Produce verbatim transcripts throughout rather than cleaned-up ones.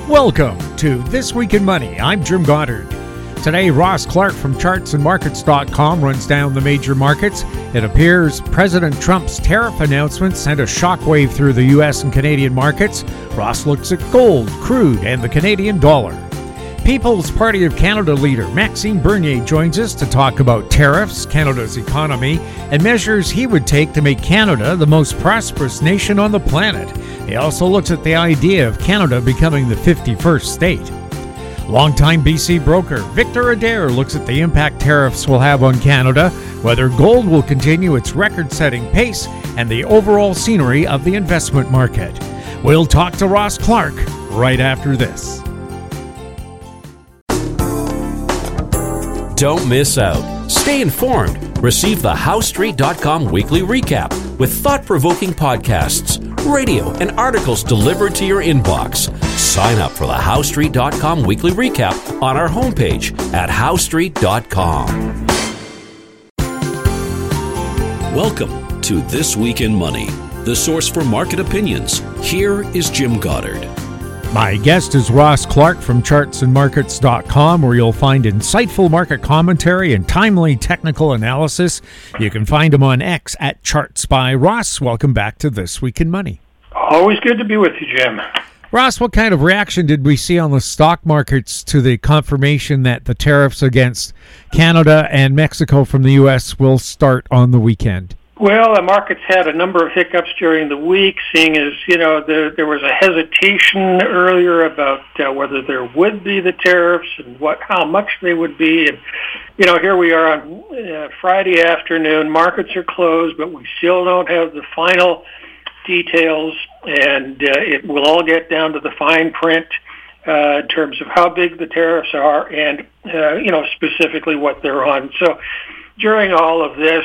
Welcome to This Week in Money. I'm Jim Goddard. Today, Ross Clark from charts and markets dot com runs down the major markets. It appears President Trump's tariff announcement sent a shockwave through the U S and Canadian markets. Ross looks at gold, crude, and the Canadian dollar. People's Party of Canada leader Maxime Bernier joins us to talk about tariffs, Canada's economy, and measures he would take to make Canada the most prosperous nation on the planet. He also looks at the idea of Canada becoming the fifty-first state. Longtime B C broker Victor Adair looks at the impact tariffs will have on Canada, whether gold will continue its record-setting pace, and the overall scenery of the investment market. We'll talk to Ross Clark right after this. Don't miss out. Stay informed. Receive the House Street dot com weekly recap with thought-provoking podcasts, radio, and articles delivered to your inbox. Sign up for the House Street dot com weekly recap on our homepage at House Street dot com. Welcome to This Week in Money, the source for market opinions. Here is Jim Goddard. My guest is Ross Clark from charts and markets dot com, where you'll find insightful market commentary and timely technical analysis. You can find him on X at Charts by Ross. Welcome back to This Week in Money. Always good to be with you, Jim. Ross, what kind of reaction did we see on the stock markets to the confirmation that the tariffs against Canada and Mexico from the U S will start on the weekend? Well, the markets had a number of hiccups during the week, seeing as, you know, the, there was a hesitation earlier about uh, whether there would be the tariffs and what, how much they would be. And, you know, here we are on uh, Friday afternoon. Markets are closed, but we still don't have the final details, and uh, it will all get down to the fine print uh, in terms of how big the tariffs are and, uh, you know, specifically what they're on. So during all of this,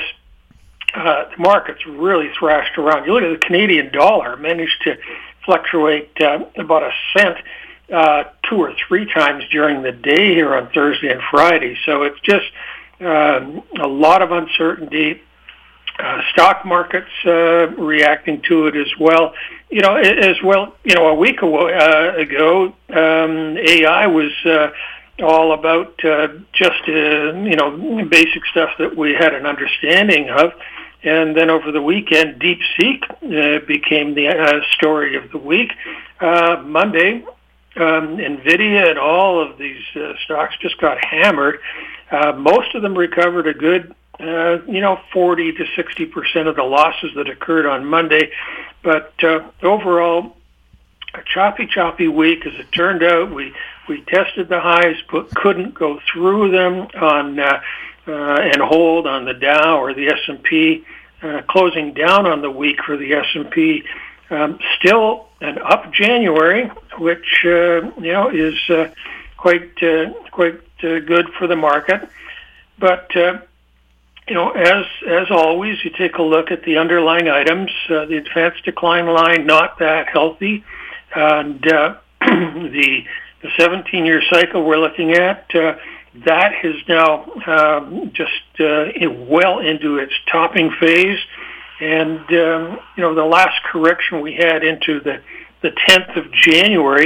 Uh, the markets really thrashed around. You look at the Canadian dollar, managed to fluctuate uh, about a cent uh, two or three times during the day here on Thursday and Friday. So it's just um, a lot of uncertainty. Uh, stock markets uh, reacting to it as well. You know, as well. You know, a week uh, ago, um, A I was uh, all about uh, just uh, you know basic stuff that we had an understanding of. And then over the weekend, DeepSeek uh, became the uh, story of the week. Uh, Monday, um, NVIDIA and all of these uh, stocks just got hammered. Uh, most of them recovered a good, uh, you know, forty to sixty percent of the losses that occurred on Monday. But uh, overall, a choppy, choppy week. As it turned out, we, we tested the highs, but couldn't go through them on uh, Uh, and hold on the Dow or the S and P, uh, closing down on the week for the S and P. Um, still an up January, which uh, you know is uh, quite uh, quite uh, good for the market. But uh, you know, as as always, you take a look at the underlying items. Uh, the advanced decline line not that healthy, and uh, the the seventeen-year cycle we're looking at. Uh, That is now um, just uh, well into its topping phase, and um, you know the last correction we had into the the tenth of January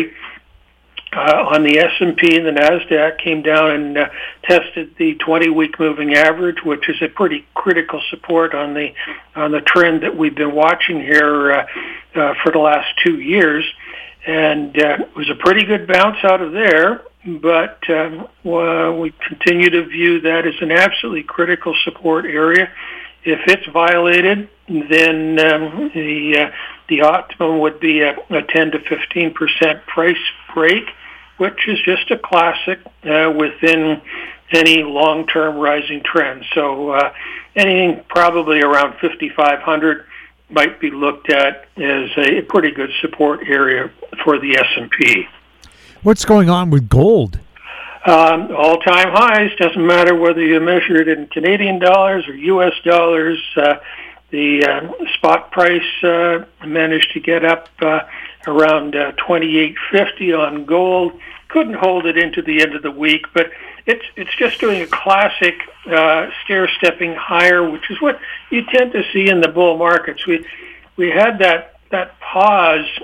uh, on the S and P and the Nasdaq came down and uh, tested the twenty-week moving average, which is a pretty critical support on the on the trend that we've been watching here uh, uh, for the last two years, and uh, it was a pretty good bounce out of there. But um, well, we continue to view that as an absolutely critical support area. If it's violated, then um, the uh, the optimum would be a, a ten to fifteen percent price break, which is just a classic uh, within any long-term rising trend. So uh, anything probably around fifty-five hundred might be looked at as a pretty good support area for the S and P. What's going on with gold? Um, all-time highs. Doesn't matter whether you measure it in Canadian dollars or U S dollars. Uh, the uh, spot price uh, managed to get up uh, around uh, twenty-eight fifty on gold. Couldn't hold it into the end of the week, but it's it's just doing a classic uh, stair-stepping higher, which is what you tend to see in the bull markets. We we had that that pause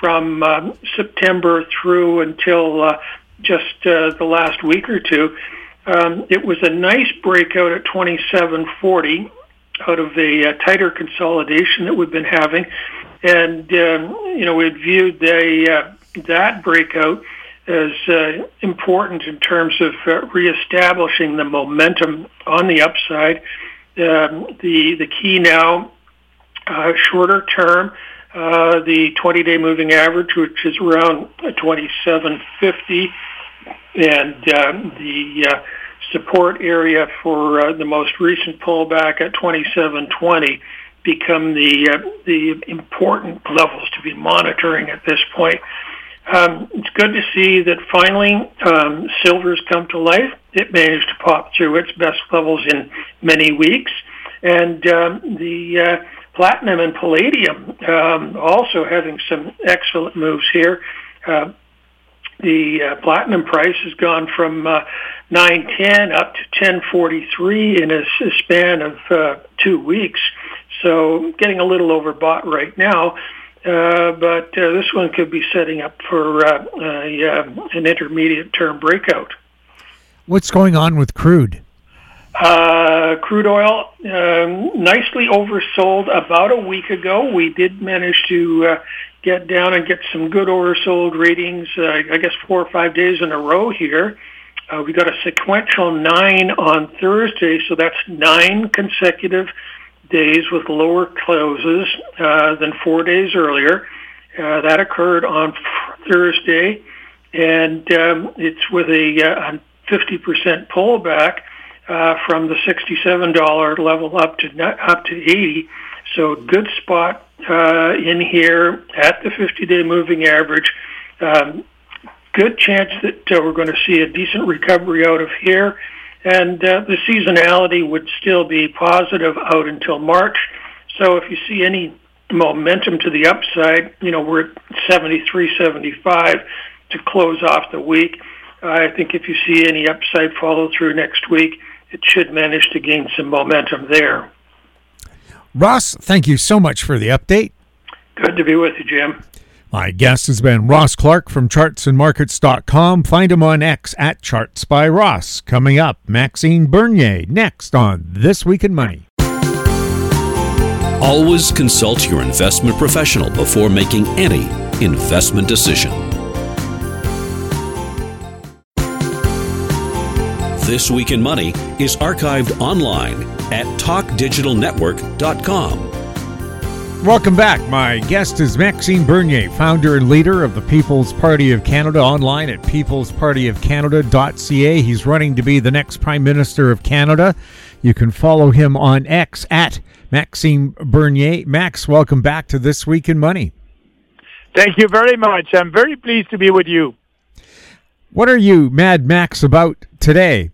from um, September through until uh, just uh, the last week or two. Um, it was a nice breakout at twenty-seven forty out of a uh, tighter consolidation that we've been having. And, um, you know, we had viewed the, uh, that breakout as uh, important in terms of uh, reestablishing the momentum on the upside. Um, the, the key now, uh, shorter term, uh, the twenty-day moving average, which is around twenty-seven fifty, and um, the uh, support area for uh, the most recent pullback at twenty-seven twenty become the uh, the important levels to be monitoring at this point. Um, it's good to see that finally um, silver's come to life. It managed to pop through its best levels in many weeks, and um, the uh, platinum and palladium um, also having some excellent moves here. Uh, The uh, platinum price has gone from uh, nine ten up to ten forty-three in a, a span of uh, two weeks. So getting a little overbought right now, uh, but uh, this one could be setting up for uh, a, uh, an intermediate term breakout. What's going on with crude? Uh, crude oil, um, nicely oversold about a week ago. We did manage to uh, get down and get some good oversold readings, uh, I guess four or five days in a row here. Uh, we got a sequential nine on Thursday, so that's nine consecutive days with lower closes uh, than four days earlier. Uh, that occurred on Thursday, and um, it's with a, a fifty percent pullback uh, from the sixty-seven dollars level up to up to eighty. So good spot uh, in here at the fifty-day moving average. Um, good chance that uh, we're going to see a decent recovery out of here. And uh, the seasonality would still be positive out until March. So if you see any momentum to the upside, you know, we're at seventy-three seventy-five to close off the week. Uh, I think if you see any upside follow through next week, it should manage to gain some momentum there. Ross, thank you so much for the update. Good to be with you, Jim. My guest has been Ross Clark from charts and markets dot com. Find him on X at Charts by Ross. Coming up, Maxime Bernier next on This Week in Money. Always consult your investment professional before making any investment decision. This Week in Money is archived online at talk digital network dot com. Welcome back. My guest is Maxime Bernier, founder and leader of the People's Party of Canada, online at peoples party of canada dot c a. He's running to be the next Prime Minister of Canada. You can follow him on X at Maxime Bernier. Max, welcome back to This Week in Money. Thank you very much. I'm very pleased to be with you. What are you mad Max about today?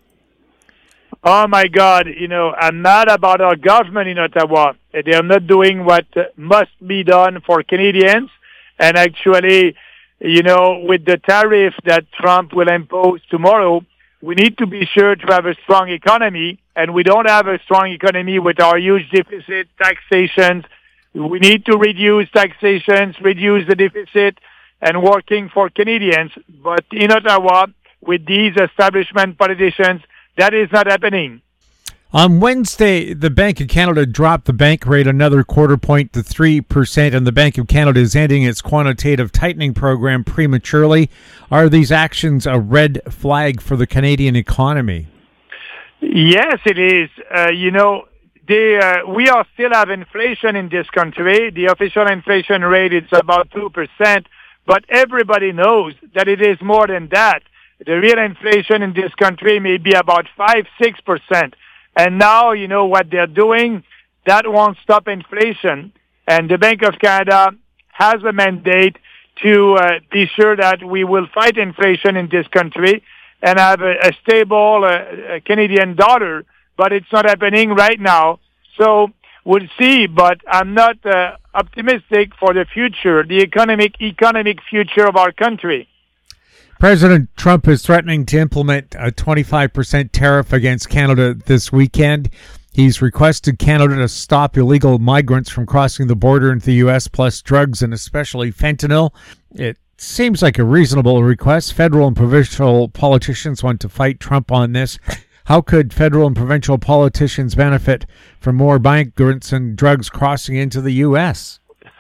Oh, my God. You know, I'm mad about our government in Ottawa. They're not doing what must be done for Canadians. And actually, you know, with the tariff that Trump will impose tomorrow, we need to be sure to have a strong economy. And we don't have a strong economy with our huge deficit, taxations. We need to reduce taxations, reduce the deficit, and working for Canadians. But in Ottawa, with these establishment politicians, that is not happening. On Wednesday, the Bank of Canada dropped the bank rate another quarter point to three percent, and the Bank of Canada is ending its quantitative tightening program prematurely. Are these actions a red flag for the Canadian economy? Yes, it is. Uh, you know, they, uh, we are still have inflation in this country. The official inflation rate is about two percent, but everybody knows that it is more than that. The real inflation in this country may be about five, six percent. And now, you know, what they're doing, that won't stop inflation. And the Bank of Canada has a mandate to uh, be sure that we will fight inflation in this country and have a, a stable uh, a Canadian dollar. But it's not happening right now. So we'll see. But I'm not uh, optimistic for the future, the economic economic future of our country. President Trump is threatening to implement a twenty-five percent tariff against Canada this weekend. He's requested Canada to stop illegal migrants from crossing the border into the U S, plus drugs and especially fentanyl. It seems like a reasonable request. Federal and provincial politicians want to fight Trump on this. How could federal and provincial politicians benefit from more migrants and drugs crossing into the U S?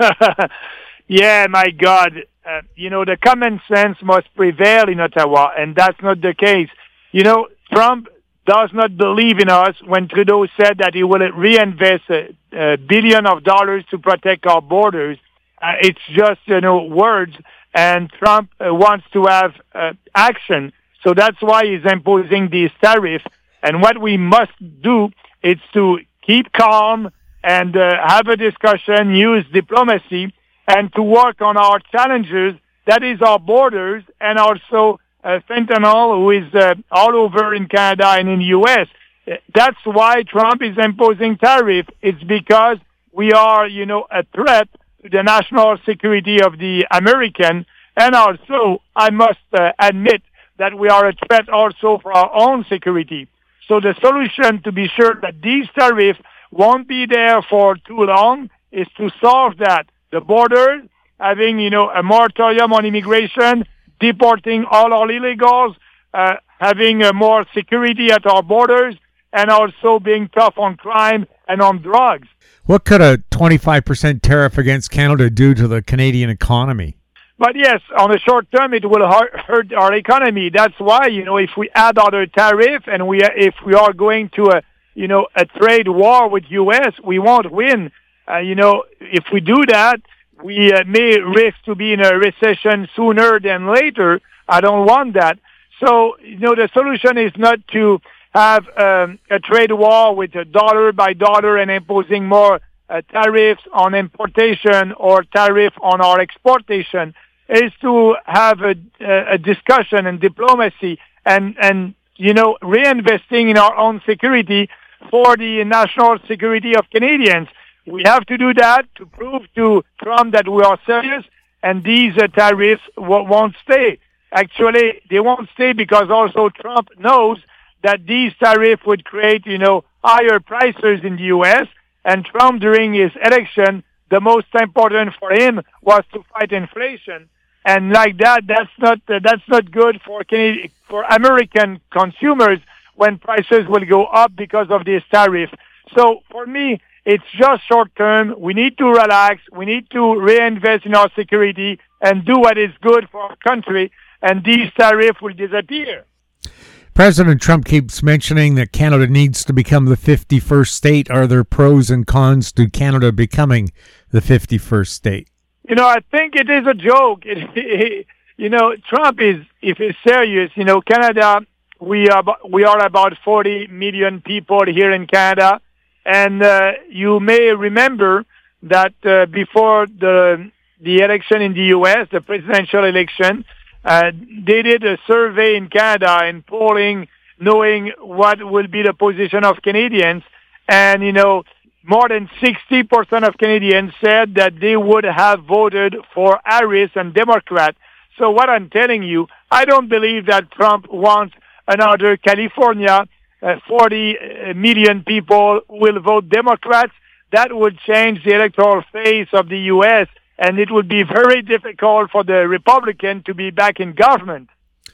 Yeah, my God. Uh, you know, the common sense must prevail in Ottawa, and that's not the case. You know, Trump does not believe in us when Trudeau said that he will reinvest a, a billion of dollars to protect our borders. Uh, it's just, you know, words, and Trump uh, wants to have uh, action. So that's why he's imposing these tariffs. And what we must do is to keep calm and uh, have a discussion, use diplomacy, and to work on our challenges, that is our borders, and also uh, fentanyl, who is uh, all over in Canada and in the U S. That's why Trump is imposing tariff. It's because we are, you know, a threat to the national security of the American, and also, I must uh, admit that we are a threat also for our own security. So the solution to be sure that these tariffs won't be there for too long is to solve that. The borders, having, you know, a moratorium on immigration, deporting all our illegals, uh, having uh, more security at our borders, and also being tough on crime and on drugs. What could a twenty-five percent tariff against Canada do to the Canadian economy? But yes, on the short term, it will hurt our economy. That's why, you know, if we add other tariff and we, if we are going to a, you know, a trade war with U S, we won't win. Uh, you know, if we do that, we uh, may risk to be in a recession sooner than later. I don't want that. So, you know, the solution is not to have um, a trade war with a dollar by dollar and imposing more uh, tariffs on importation or tariff on our exportation. Is to have a, a discussion and diplomacy and, and, you know, reinvesting in our own security for the national security of Canadians. We have to do that to prove to Trump that we are serious, and these uh, tariffs w- won't stay. Actually, they won't stay because also Trump knows that these tariffs would create, you know, higher prices in the U S, and Trump, during his election, the most important for him was to fight inflation. And like that, that's not uh, that's not good for Canadian, for American consumers when prices will go up because of this tariff. So for me, it's just short term. We need to relax. We need to reinvest in our security and do what is good for our country. And these tariffs will disappear. President Trump keeps mentioning that Canada needs to become the fifty-first state. Are there pros and cons to Canada becoming the fifty-first state? You know, I think it is a joke. It, it, you know, Trump is, if he's serious, you know, Canada, we are, we are about forty million people here in Canada. And uh, you may remember that uh, before the the election in the U S, the presidential election, uh, they did a survey in Canada and polling, knowing what will be the position of Canadians. And, you know, more than sixty percent of Canadians said that they would have voted for Harris and Democrat. So what I'm telling you, I don't believe that Trump wants another California. Uh, forty million people will vote Democrats. That would change the electoral phase of the U S, and it would be very difficult for the Republican to be back in government.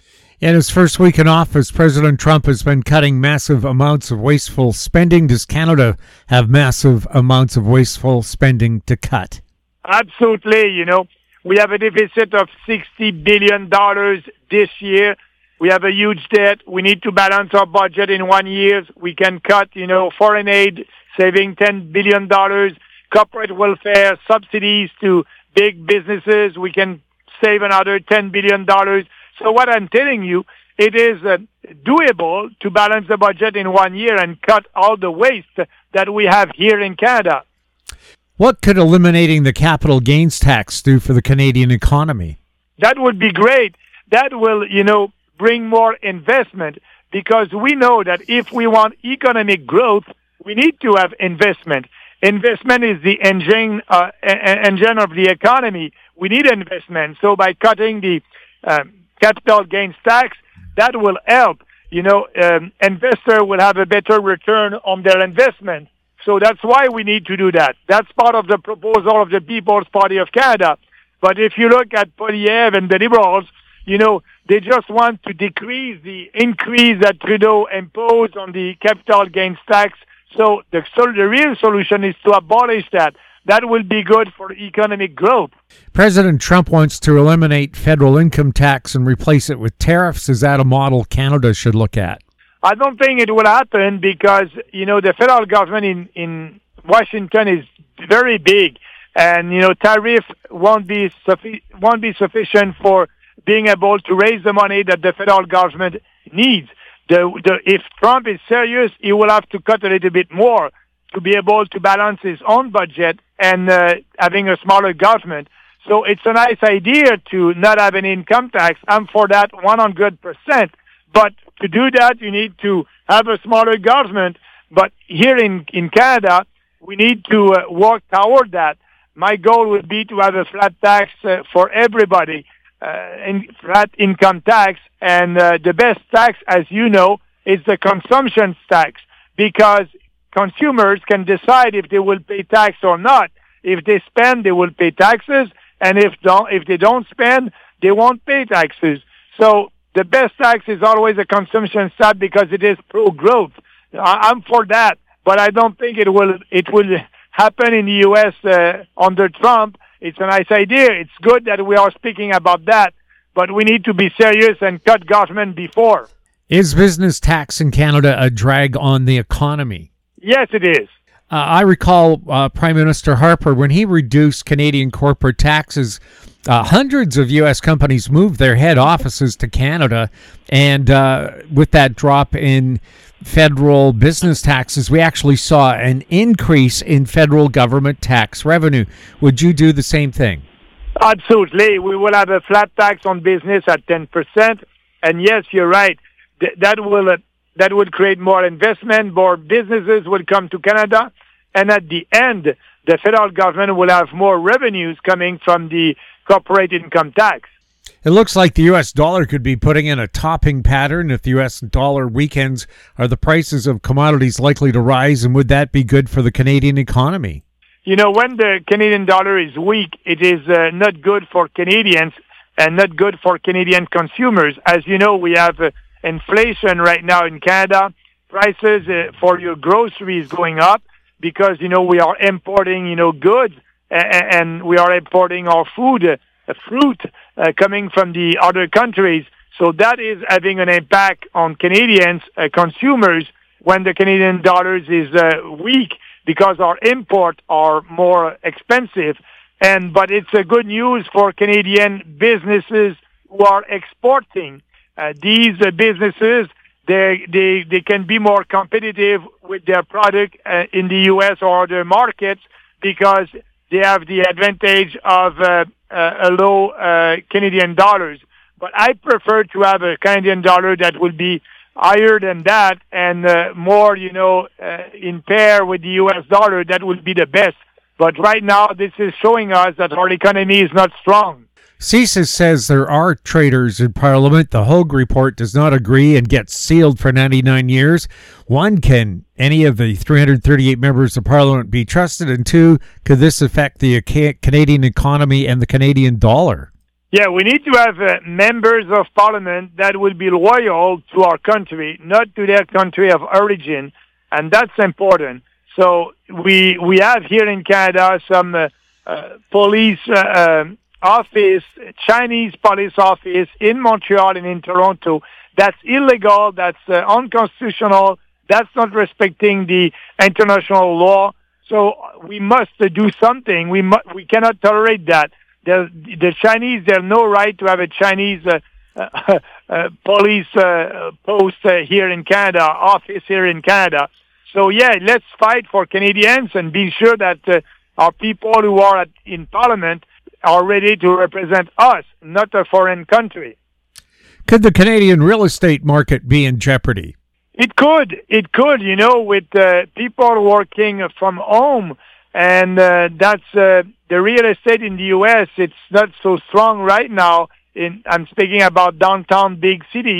In his first week in office, President Trump has been cutting massive amounts of wasteful spending. Does Canada have massive amounts of wasteful spending to cut? Absolutely. You know, we have a deficit of sixty billion dollars this year. We have a huge debt. We need to balance our budget in one year. We can cut, you know, foreign aid, saving ten billion dollars, corporate welfare, subsidies to big businesses. We can save another ten billion dollars. So what I'm telling you, it is uh, doable to balance the budget in one year and cut all the waste that we have here in Canada. What could eliminating the capital gains tax do for the Canadian economy? That would be great. That will, you know, bring more investment, because we know that if we want economic growth, we need to have investment. Investment is the engine, uh, engine of the economy. We need investment. So by cutting the um, capital gains tax, that will help. you know, um, investor will have a better return on their investment. So that's why we need to do that. That's part of the proposal of the People's Party of Canada. But if you look at Poilievre and the Liberals, you know, they just want to decrease the increase that Trudeau imposed on the capital gains tax. So the, so the real solution is to abolish that. That will be good for economic growth. President Trump wants to eliminate federal income tax and replace it with tariffs. Is that a model Canada should look at? I don't think it will happen because, you know, the federal government in, in Washington is very big. And, you know, tariff won't be suffi- won't be sufficient for being able to raise the money that the federal government needs. The, the, if Trump is serious, he will have to cut a little bit more to be able to balance his own budget and uh, having a smaller government. So it's a nice idea to not have an income tax. I'm for that one hundred percent. But to do that, you need to have a smaller government. But here in, in Canada, we need to uh, work toward that. My goal would be to have a flat tax uh, for everybody, uh, and flat income tax. And uh, the best tax, as you know, is the consumption tax, because consumers can decide if they will pay tax or not. If they spend, they will pay taxes, and if don't, if they don't spend, they won't pay taxes. So the best tax is always a consumption tax because it is pro-growth. I'm for that, but I don't think it will it will happen in the U S uh, under Trump. It's a nice idea. It's good that we are speaking about that, but we need to be serious and cut government before. Is business tax in Canada a drag on the economy? Yes, it is. Uh, I recall uh, Prime Minister Harper, when he reduced Canadian corporate taxes, uh, hundreds of U S companies moved their head offices to Canada. And uh, with that drop in federal business taxes, we actually saw an increase in federal government tax revenue. Would you do the same thing? Absolutely. We will have a flat tax on business at ten percent. And yes, you're right. Th- that will... Uh, That would create more investment, more businesses would come to Canada, and at the end, the federal government will have more revenues coming from the corporate income tax. It looks like the U S dollar could be putting in a topping pattern. If the U S dollar weakens, are the prices of commodities likely to rise, and would that be good for the Canadian economy? You know, when the Canadian dollar is weak, it is uh, not good for Canadians and not good for Canadian consumers. As you know, we have uh, inflation right now in Canada. Prices uh, for your groceries going up because, you know, we are importing, you know, goods and, and we are importing our food, uh, fruit uh, coming from the other countries. So that is having an impact on Canadians, uh, consumers, when the Canadian dollars is uh, weak because our imports are more expensive. And but it's a good news for Canadian businesses who are exporting. Uh, these uh, businesses, they, they they can be more competitive with their product uh, in the U S or other markets because they have the advantage of uh, uh, a low uh, Canadian dollars. But I prefer to have a Canadian dollar that will be higher than that and uh, more, you know, uh, in pair with the U S dollar. That would be the best. But right now, this is showing us that our economy is not strong. C S I S says there are traitors in Parliament. The Hogue report does not agree and gets sealed for ninety-nine years. One, can any of the three hundred thirty-eight members of Parliament be trusted? And two, could this affect the Canadian economy and the Canadian dollar? Yeah, we need to have uh, members of Parliament that will be loyal to our country, not to their country of origin, and that's important. So we we have here in Canada some uh, uh, police uh, um, office, Chinese police office in Montreal and in Toronto. That's illegal. That's uh, unconstitutional. That's not respecting the international law. So we must uh, do something. We mu- we cannot tolerate that. The, the Chinese, they have no right to have a Chinese uh, uh, uh, police uh, post uh, here in Canada, office here in Canada. So yeah, let's fight for Canadians and be sure that uh, our people who are at, in Parliament are ready to represent us, not a foreign country. Could the Canadian real estate market be in jeopardy? It could. It could, you know, with uh, people working from home. And uh, that's uh, the real estate in the U S. It's not so strong right now. In, I'm speaking about downtown big cities.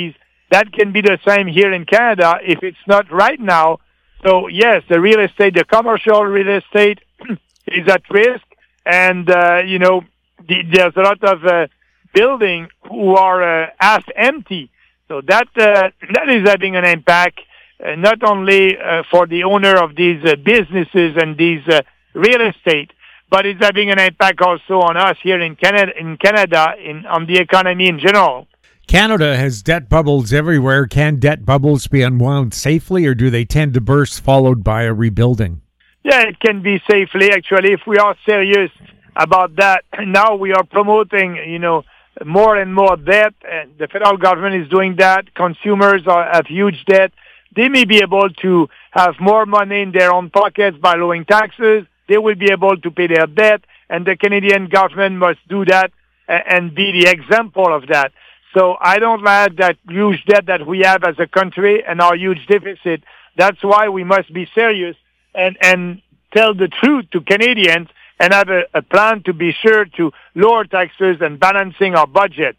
that can be the same here in Canada if it's not right now. So, yes, the real estate, the commercial real estate is at risk. And, uh, you know, the, there's a lot of uh, buildings who are uh, half empty. So that uh, that is having an impact, uh, not only uh, for the owner of these uh, businesses and these uh, real estate, but it's having an impact also on us here in Canada, in Canada, in on the economy in general. Canada has debt bubbles everywhere. Can debt bubbles be unwound safely, or do they tend to burst followed by a rebuilding? Yeah, it can be safely, actually, if we are serious about that. Now we are promoting, you know, more and more debt, and the federal government is doing that. Consumers are, have huge debt. They may be able to have more money in their own pockets by lowering taxes. They will be able to pay their debt, and the Canadian government must do that and be the example of that. So I don't like that huge debt that we have as a country and our huge deficit. That's why we must be serious and, and tell the truth to Canadians and have a, a plan to be sure to lower taxes and balancing our budget.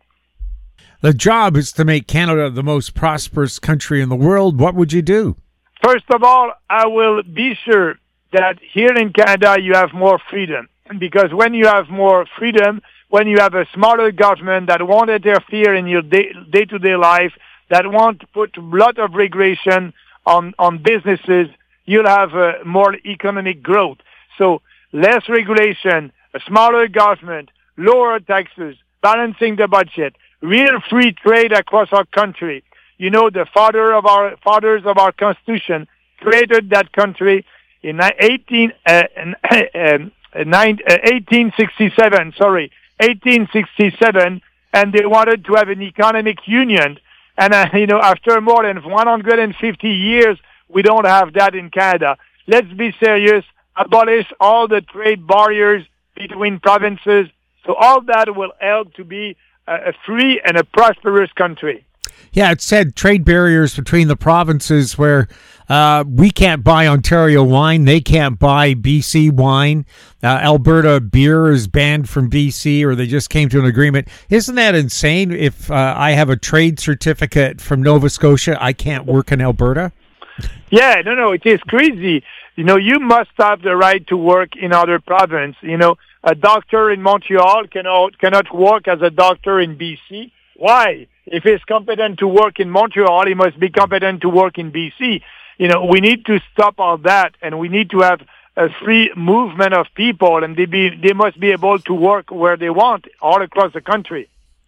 The job is to make Canada the most prosperous country in the world. What would you do? First of all, I will be sure that here in Canada you have more freedom. Because when you have more freedom, when you have a smarter government that won't interfere in your day, day-to-day life, that won't put a lot of regulation on, on businesses, you'll have uh, more economic growth. So less regulation, a smaller government, lower taxes, balancing the budget, real free trade across our country. You know, the father of our fathers of our Constitution created that country in eighteen, uh, um, nine, uh, eighteen sixty-seven, sorry, eighteen sixty-seven, and they wanted to have an economic union. And, uh, you know, after more than one hundred fifty years, we don't have that in Canada. Let's be serious, abolish all the trade barriers between provinces. So all that will help to be a free and a prosperous country. Yeah, it said trade barriers between the provinces where uh, we can't buy Ontario wine, they can't buy B C wine. Uh, Alberta beer is banned from B C, or they just came to an agreement. Isn't that insane? If uh, I have a trade certificate from Nova Scotia, I can't work in Alberta? Yeah, no, no, it is crazy. You know, you must have the right to work in other provinces. You know, a doctor in Montreal cannot cannot work as a doctor in B C. Why? If he's competent to work in Montreal, he must be competent to work in B C. You know, we need to stop all that, and we need to have a free movement of people, and they be they must be able to work where they want all across the country.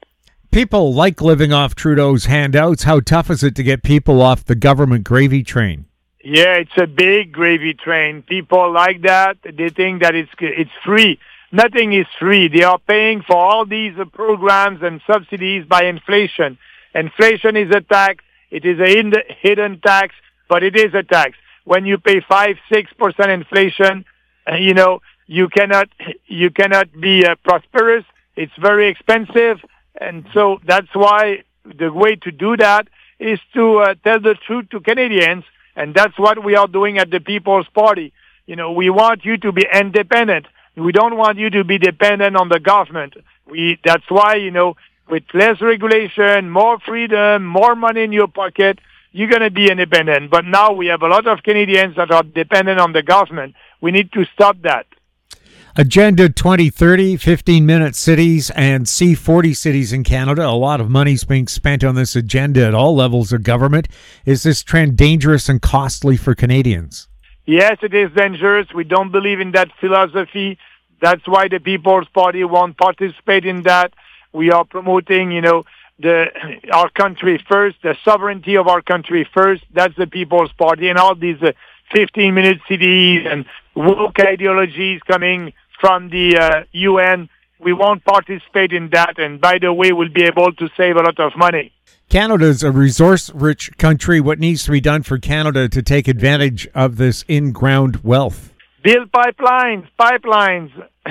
People like living off Trudeau's handouts. How tough is it to get people off the government gravy train? Yeah, it's a big gravy train. People like that. They think that it's it's free. Nothing is free. They are paying for all these uh, programs and subsidies by inflation. Inflation is a tax. It is a hidden tax, but it is a tax. When you pay five, six percent inflation, uh, you know you cannot you cannot be uh, prosperous. It's very expensive, and so that's why the way to do that is to uh, tell the truth to Canadians, and that's what we are doing at the People's Party. You know, we want you to be independent. We don't want you to be dependent on the government. We, that's why, you know, with less regulation, more freedom, more money in your pocket, you're going to be independent. But now we have a lot of Canadians that are dependent on the government. We need to stop that. Agenda twenty thirty, fifteen-minute cities and C forty cities in Canada. A lot of money's being spent on this agenda at all levels of government. Is this trend dangerous and costly for Canadians? Yes, it is dangerous. We don't believe in that philosophy. That's why the People's Party won't participate in that. We are promoting, you know, the our country first, the sovereignty of our country first. That's the People's Party. And all these uh, fifteen-minute cities and woke ideologies coming from the uh, U N, we won't participate in that. And by the way, we'll be able to save a lot of money. Canada's a resource-rich country. What needs to be done for Canada to take advantage of this in-ground wealth? Build pipelines, pipelines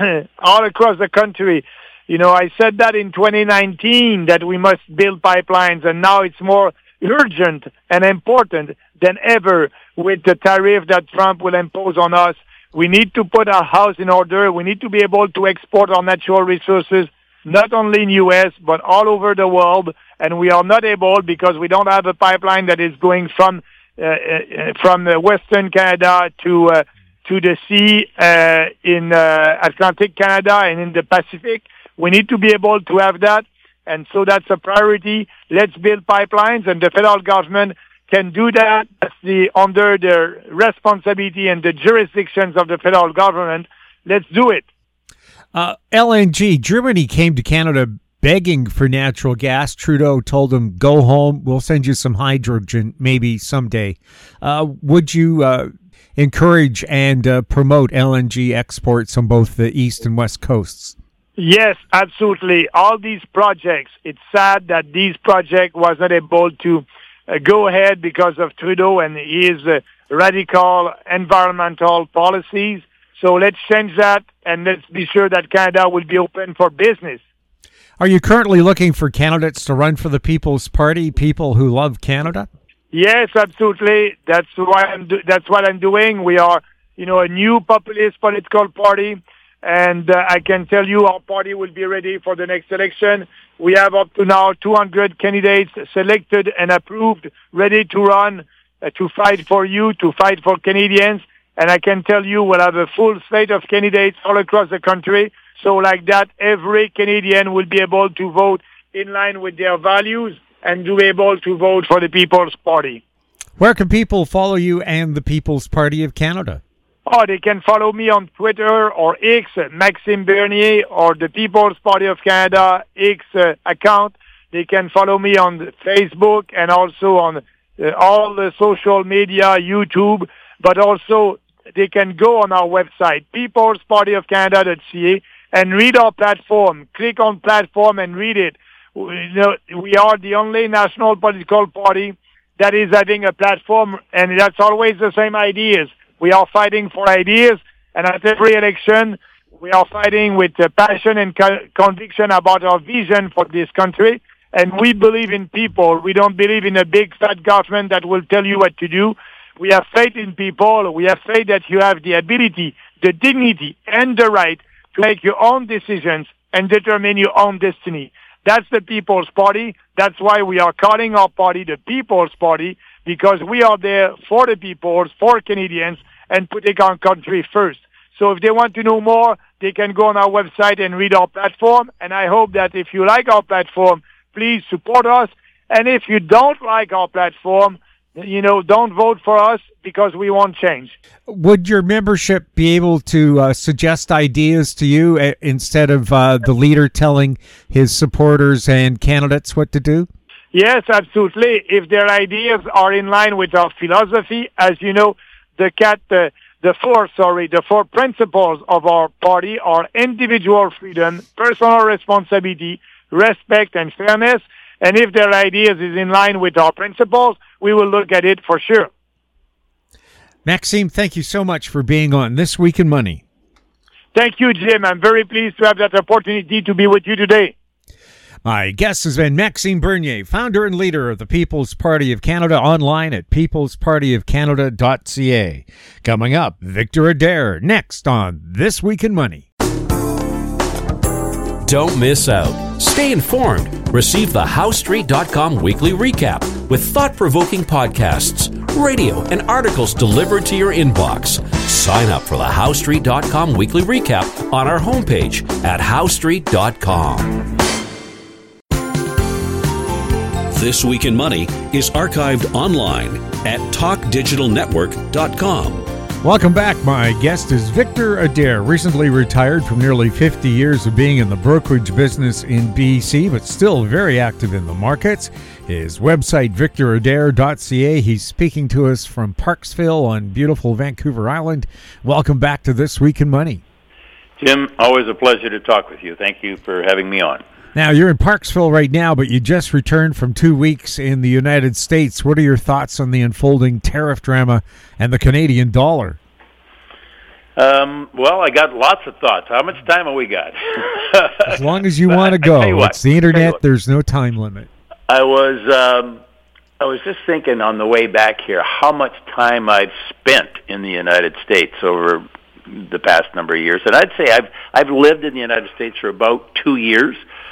all across the country. You know, I said that in twenty nineteen that we must build pipelines, and now it's more urgent and important than ever with the tariff that Trump will impose on us. We need to put our house in order. We need to be able to export our natural resources not only in U S, but all over the world. And we are not able, because we don't have a pipeline that is going from uh, uh, from uh, Western Canada to uh, to the sea uh, in uh, Atlantic Canada and in the Pacific. We need to be able to have that. And so that's a priority. Let's build pipelines, and the federal government can do that. That's the, under the responsibility and the jurisdictions of the federal government. Let's do it. Uh, L N G, Germany came to Canada begging for natural gas. Trudeau told them, go home, we'll send you some hydrogen maybe someday. Uh, would you uh, encourage and uh, promote L N G exports on both the east and west coasts? Yes, absolutely. All these projects, it's sad that these project was not able to uh, go ahead because of Trudeau and his uh, radical environmental policies. So let's change that, and let's be sure that Canada will be open for business. Are you currently looking for candidates to run for the People's Party, people who love Canada? Yes, absolutely. That's why I'm do- that's what I'm doing. We are, you know, a new populist political party. And uh, I can tell you our party will be ready for the next election. We have up to now two hundred candidates selected and approved, ready to run, uh, to fight for you, to fight for Canadians. And I can tell you we'll have a full slate of candidates all across the country. So like that, every Canadian will be able to vote in line with their values and to be able to vote for the People's Party. Where can people follow you and the People's Party of Canada? Oh, they can follow me on Twitter or X, Maxime Bernier, or the People's Party of Canada X uh, account. They can follow me on Facebook and also on uh, all the social media, YouTube, but also they can go on our website, peoples party of canada dot c a, and read our platform. Click on platform and read it. We, you know, we are the only national political party that is having a platform, and that's always the same ideas. We are fighting for ideas, and at every election, we are fighting with uh, passion and co- conviction about our vision for this country. And we believe in people. We don't believe in a big fat government that will tell you what to do. We have faith in people. We have faith that you have the ability, the dignity, and the right to make your own decisions and determine your own destiny. That's the People's Party. That's why we are calling our party the People's Party, because we are there for the people, for Canadians, and putting our country first. So if they want to know more, they can go on our website and read our platform. And I hope that if you like our platform, please support us. And if you don't like our platform, you know, don't vote for us, because we won't change. Would your membership be able to uh, suggest ideas to you uh, instead of uh, the leader telling his supporters and candidates what to do? Yes, absolutely. If their ideas are in line with our philosophy, as you know, the cat, uh, the four, sorry, the four principles of our party are individual freedom, personal responsibility, respect, and fairness. And if their ideas is in line with our principles, we will look at it for sure. Maxime, thank you so much for being on This Week in Money. Thank you, Jim. I'm very pleased to have that opportunity to be with you today. My guest has been Maxime Bernier, founder and leader of the People's Party of Canada, online at peoples party of canada dot c a. Coming up, Victor Adair, next on This Week in Money. Don't miss out. Stay informed. Receive the house street dot com weekly recap with thought-provoking podcasts, radio, and articles delivered to your inbox. Sign up for the house street dot com weekly recap on our homepage at house street dot com. This Week in Money is archived online at talk digital network dot com. Welcome back. My guest is Victor Adair, recently retired from nearly fifty years of being in the brokerage business in B C, but still very active in the markets. His website, victor adair dot c a. He's speaking to us from Parksville on beautiful Vancouver Island. Welcome back to This Week in Money. Jim, always a pleasure to talk with you. Thank you for having me on. Now, you're in Parksville right now, but you just returned from two weeks in the United States. What are your thoughts on the unfolding tariff drama and the Canadian dollar? Um, well, I got lots of thoughts. How much time have we got? As long as you want to go. What, it's the internet. There's no time limit. I was um, I was just thinking on the way back here how much time I've spent in the United States over the past number of years. And I'd say I've I've lived in the United States for about two years.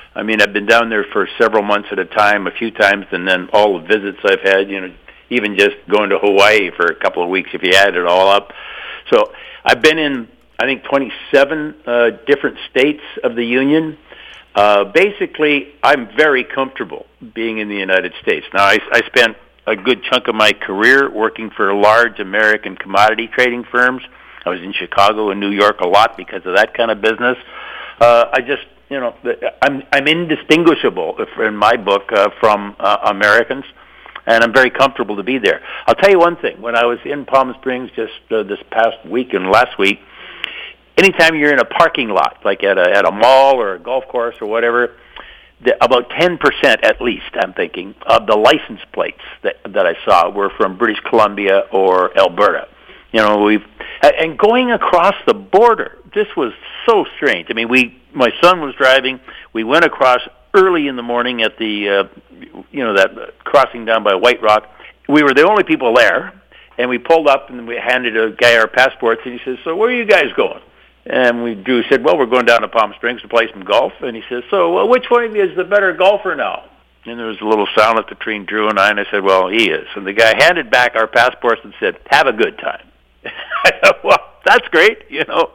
I mean, I've been down there for several months at a time, a few times, and then all the visits I've had, you know, even just going to Hawaii for a couple of weeks if you add it all up. So I've been in, I think, twenty-seven uh, different states of the Union. Uh, basically, I'm very comfortable being in the United States. Now, I, I spent a good chunk of my career working for large American commodity trading firms. I was in Chicago and New York a lot because of that kind of business. Uh, I just, you know, I'm I'm indistinguishable in my book uh, from uh, Americans, and I'm very comfortable to be there. I'll tell you one thing. When I was in Palm Springs just uh, this past week and last week, anytime you're in a parking lot, like at a at a mall or a golf course or whatever, the, about ten percent at least, I'm thinking, of the license plates that that I saw were from British Columbia or Alberta. You know, we've and going across the border. This was so strange. I mean, we my son was driving. We went across early in the morning at the uh, you know that crossing down by White Rock. We were the only people there, and we pulled up and we handed a guy our passports, and he says, "So where are you guys going?" And we Drew said, "Well, we're going down to Palm Springs to play some golf." And he says, "So well, which one of you is the better golfer now?" And there was a little silence between Drew and I, and I said, "Well, he is." And the guy handed back our passports and said, "Have a good time." I thought, well, that's great. You know,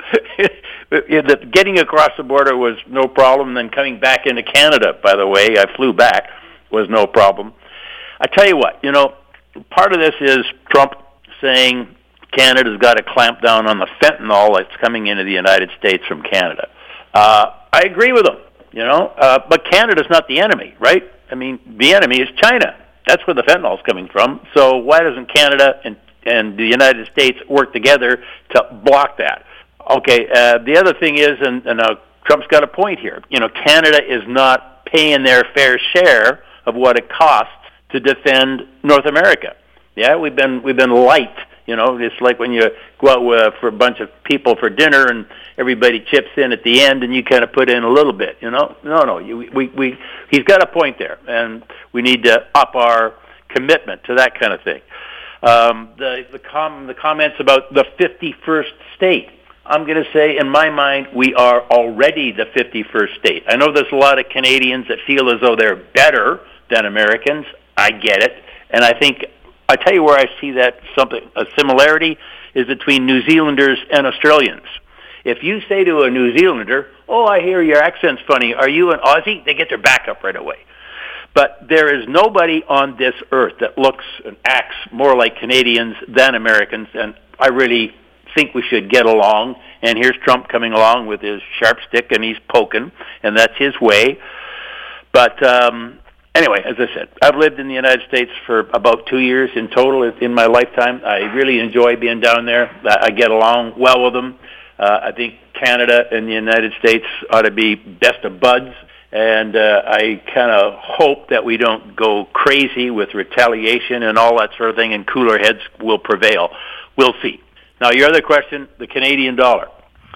getting across the border was no problem. And then coming back into Canada, by the way, I flew back, was no problem. I tell you what, you know, part of this is Trump saying Canada's got to clamp down on the fentanyl that's coming into the United States from Canada. Uh, I agree with him, you know, uh, but Canada's not the enemy, right? I mean, the enemy is China. That's where the fentanyl's coming from. So why doesn't Canada and and the United States work together to block that? Okay, uh, the other thing is, and, and uh, Trump's got a point here, you know, Canada is not paying their fair share of what it costs to defend North America. Yeah, we've been we've been light. You know, it's like when you go out uh, for a bunch of people for dinner and everybody chips in at the end and you kind of put in a little bit, you know. No, no, you, we, we, he's got a point there, and we need to up our commitment to that kind of thing. Um, the the, com- the comments about the fifty-first state, I'm going to say, in my mind, we are already the fifty-first state. I know there's a lot of Canadians that feel as though they're better than Americans. I get it. And I think, I tell you where I see that something, a similarity is between New Zealanders and Australians. If you say to a New Zealander, "Oh, I hear your accent's funny. Are you an Aussie?" They get their back up right away. But there is nobody on this earth that looks and acts more like Canadians than Americans, and I really think we should get along. And here's Trump coming along with his sharp stick, and he's poking, and that's his way. But um, anyway, as I said, I've lived in the United States for about two years in total in my lifetime. I really enjoy being down there. I get along well with them. Uh, I think Canada and the United States ought to be best of buds. And uh, I kind of hope that we don't go crazy with retaliation and all that sort of thing, and cooler heads will prevail. We'll see. Now, your other question, the Canadian dollar.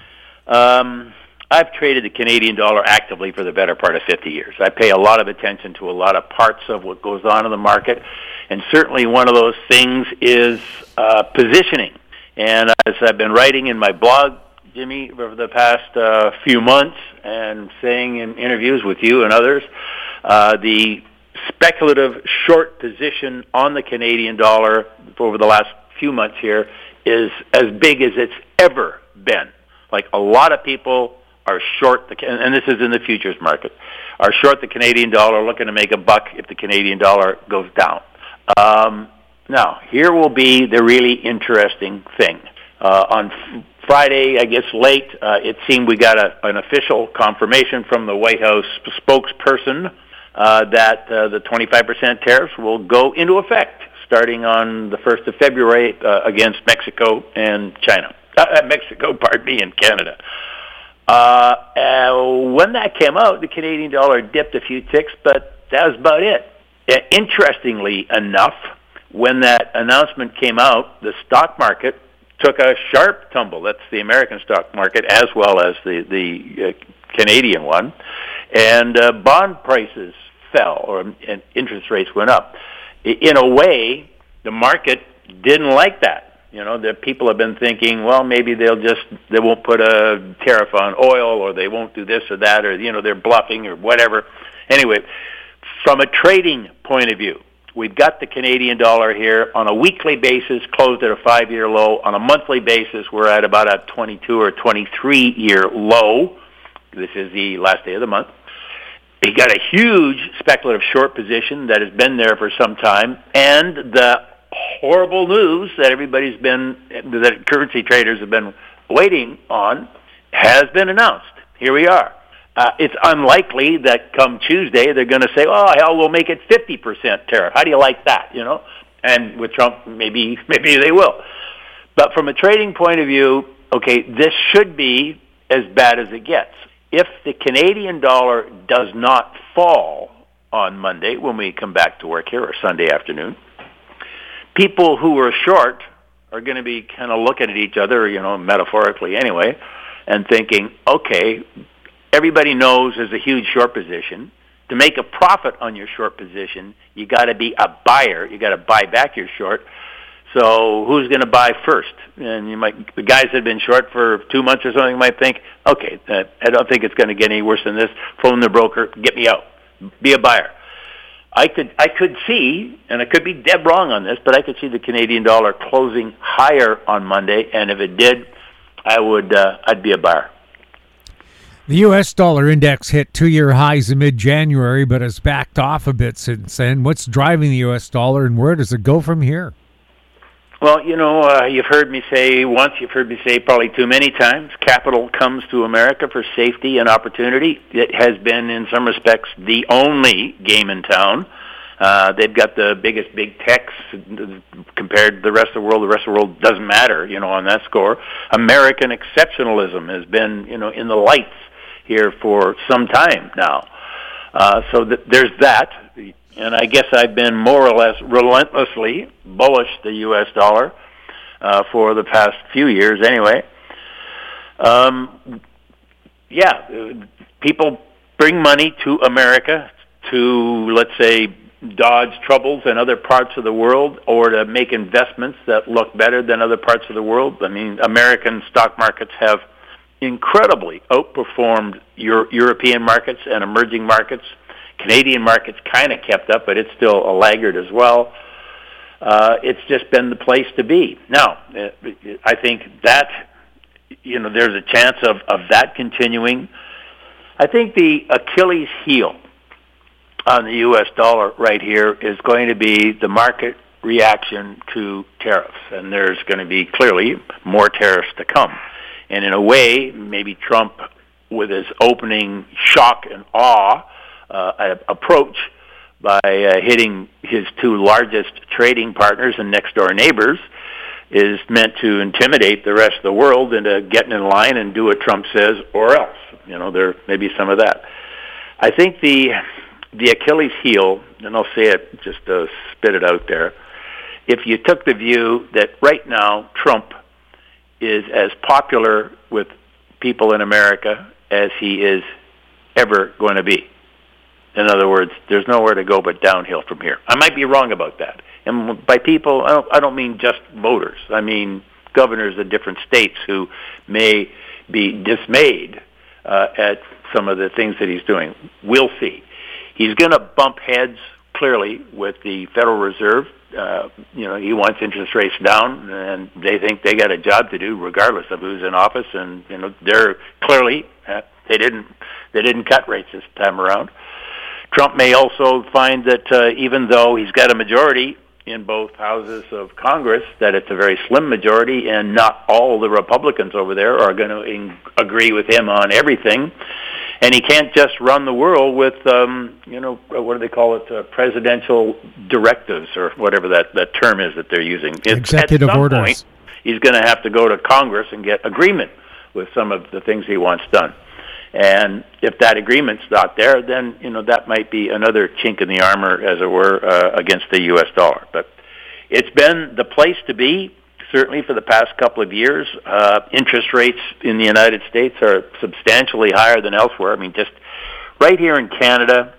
Um, I've traded the Canadian dollar actively for the better part of fifty years. I pay a lot of attention to a lot of parts of what goes on in the market, and certainly one of those things is uh, positioning. And as I've been writing in my blog, Jimmy, over the past uh, few months, and saying in interviews with you and others, uh, the speculative short position on the Canadian dollar over the last few months here is as big as it's ever been. Like, a lot of people are short, the, and this is in the futures market, are short the Canadian dollar, looking to make a buck if the Canadian dollar goes down. Um, now, here will be the really interesting thing. Uh, on Friday, I guess late, uh, it seemed we got a, an official confirmation from the White House spokesperson uh, that uh, the twenty-five percent tariffs will go into effect starting on the first of February uh, against Mexico and China. Uh, Mexico, pardon me, and Canada. Uh, uh, when that came out, the Canadian dollar dipped a few ticks, but that was about it. Uh, interestingly enough, when that announcement came out, the stock market took a sharp tumble. That's the American stock market as well as the, the uh, Canadian one. And uh, bond prices fell, or and interest rates went up. In a way, the market didn't like that. You know, the people have been thinking, well, maybe they'll just, they won't put a tariff on oil, or they won't do this or that, or, you know, they're bluffing or whatever. Anyway, from a trading point of view, we've got the Canadian dollar here on a weekly basis, closed at a five-year low. On a monthly basis, we're at about a twenty-two or twenty-three-year low. This is the last day of the month. You got a huge speculative short position that has been there for some time, and the horrible news that everybody's been, that currency traders have been waiting on, has been announced. Here we are. Uh, it's unlikely that come Tuesday they're going to say, "Oh, hell, we'll make it fifty percent tariff." How do you like that? You know, and with Trump, maybe maybe they will. But from a trading point of view, okay, this should be as bad as it gets. If the Canadian dollar does not fall on Monday when we come back to work here, or Sunday afternoon, people who are short are going to be kind of looking at each other, you know, metaphorically anyway, and thinking, okay, everybody knows there's a huge short position. To make a profit on your short position, you got to be a buyer. You got to buy back your short. So who's going to buy first? And you might, the guys that have been short for two months or something might think, okay, uh, I don't think it's going to get any worse than this. Phone the broker, get me out. Be a buyer. I could, I could see, and I could be dead wrong on this, but I could see the Canadian dollar closing higher on Monday, and if it did, I would, uh, I'd be a buyer. The U S dollar index hit two-year highs in mid-January, but has backed off a bit since then. What's driving the U S dollar, and where does it go from here? Well, you know, uh, you've heard me say once, you've heard me say probably too many times, capital comes to America for safety and opportunity. It has been, in some respects, the only game in town. Uh, they've got the biggest big techs compared to the rest of the world. The rest of the world doesn't matter, you know, on that score. American exceptionalism has been, you know, in the lights here for some time now. Uh, so th- there's that. And I guess I've been more or less relentlessly bullish the U S dollar uh, for the past few years anyway. Um, yeah, people bring money to America to, let's say, dodge troubles in other parts of the world, or to make investments that look better than other parts of the world. I mean, American stock markets have incredibly outperformed Euro- European markets and emerging markets. Canadian market's kind of kept up, but it's still a laggard as well. Uh, it's just been the place to be. Now, I think that, you know, there's a chance of, of that continuing. I think the Achilles heel on the U S dollar right here is going to be the market reaction to tariffs, and there's going to be clearly more tariffs to come. And in a way, maybe Trump, with his opening shock and awe uh, approach by uh, hitting his two largest trading partners and next-door neighbors, is meant to intimidate the rest of the world into getting in line and do what Trump says, or else. You know, there may be some of that. I think the the Achilles heel, and I'll say it just to spit it out there, if you took the view that right now Trump is as popular with people in America as he is ever going to be. In other words, there's nowhere to go but downhill from here. I might be wrong about that. And by people, I don't, I don't mean just voters. I mean governors of different states who may be dismayed uh, at some of the things that he's doing. We'll see. He's going to bump heads, clearly, with the Federal Reserve. Uh, you know, he wants interest rates down, and they think they got a job to do regardless of who's in office. And, you know, they're clearly, uh, they didn't they didn't cut rates this time around. Trump may also find that uh, even though he's got a majority in both houses of Congress, that it's a very slim majority, and not all the Republicans over there are going to in- agree with him on everything. And he can't just run the world with, um, you know, what do they call it, uh, presidential directives, or whatever that, that term is that they're using. It's, Executive at some orders. Point, he's going to have to go to Congress and get agreement with some of the things he wants done. And if that agreement's not there, then, you know, that might be another chink in the armor, as it were, uh, against the U S dollar. But it's been the place to be, certainly for the past couple of years. Uh, interest rates in the United States are substantially higher than elsewhere. I mean, just right here in Canada,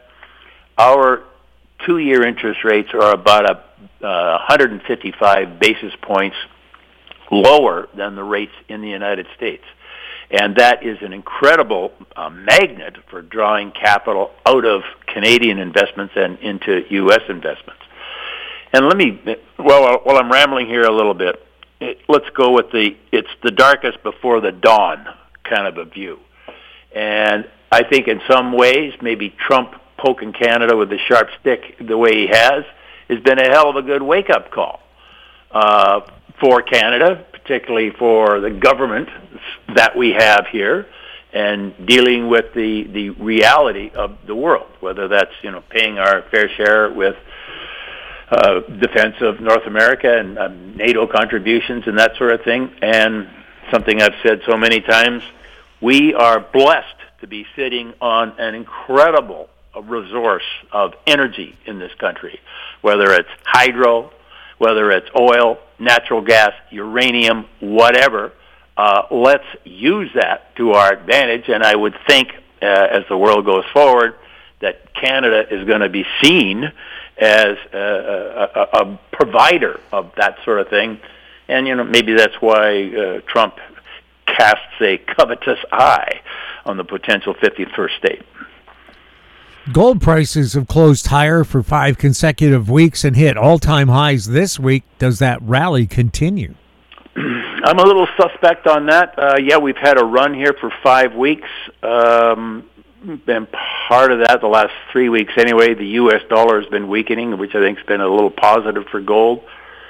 our two-year interest rates are about a uh, one hundred fifty-five basis points lower than the rates in the United States. And that is an incredible uh, magnet for drawing capital out of Canadian investments and into U S investments. And let me, well, while I'm rambling here a little bit, it, let's go with the, it's the darkest before the dawn kind of a view. And I think in some ways, maybe Trump poking Canada with a sharp stick the way he has has been a hell of a good wake-up call uh, for Canada, particularly for the government that we have here, and dealing with the, the reality of the world, whether that's, you know, paying our fair share with uh, defense of North America and uh, NATO contributions and that sort of thing. And something I've said so many times, we are blessed to be sitting on an incredible resource of energy in this country, whether it's hydro, whether it's oil, natural gas, uranium, whatever. Uh, let's use that to our advantage, and I would think uh, as the world goes forward that Canada is going to be seen as a, a, a provider of that sort of thing. And, you know, maybe that's why uh, Trump casts a covetous eye on the potential fifty-first state. Gold prices have closed higher for five consecutive weeks and hit all-time highs this week. Does that rally continue? I'm a little suspect on that. Uh, yeah, we've had a run here for five weeks. Um, and part of that, the last three weeks anyway, the U S dollar has been weakening, which I think has been a little positive for gold.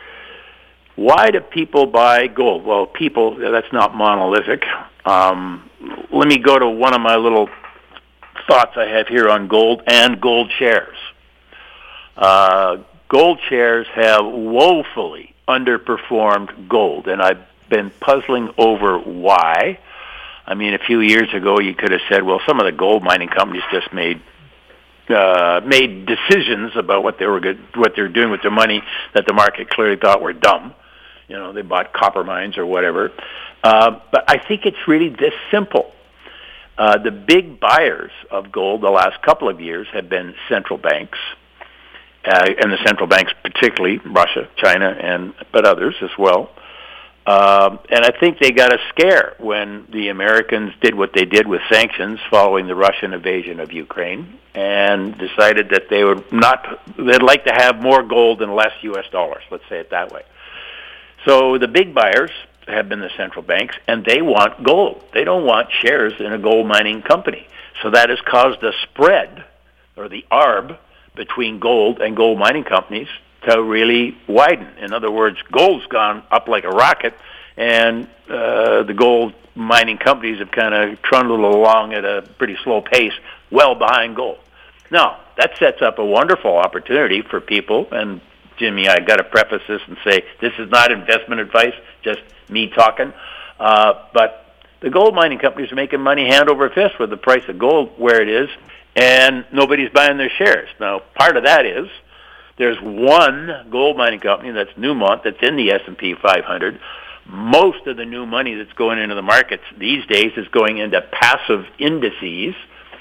Why do people buy gold? Well, people, that's not monolithic. Um, let me go to one of my little thoughts I have here on gold and gold shares. Uh, gold shares have woefully underperformed gold, and I've been puzzling over why. I mean, a few years ago, you could have said, well, some of the gold mining companies just made uh, made decisions about what they were good, what they were doing with their money that the market clearly thought were dumb. You know, they bought copper mines or whatever. Uh, but I think it's really this simple. Uh, the big buyers of gold the last couple of years have been central banks, uh, and the central banks, particularly Russia, China, and but others as well. Um, and I think they got a scare when the Americans did what they did with sanctions following the Russian invasion of Ukraine, and decided that they would not, they'd like to have more gold and less U S dollars. Let's say it that way. So the big buyers have been the central banks, and they want gold. They don't want shares in a gold mining company. So that has caused a spread, or the arb, between gold and gold mining companies to really widen. In other words, gold's gone up like a rocket, and uh, the gold mining companies have kind of trundled along at a pretty slow pace, well behind gold. Now, that sets up a wonderful opportunity for people, and Jimmy, I got to preface this and say this is not investment advice, just me talking. Uh, but the gold mining companies are making money hand over fist with the price of gold where it is, and nobody's buying their shares. Now, part of that is there's one gold mining company, that's Newmont, that's in the S and P five hundred. Most of the new money that's going into the markets these days is going into passive indices.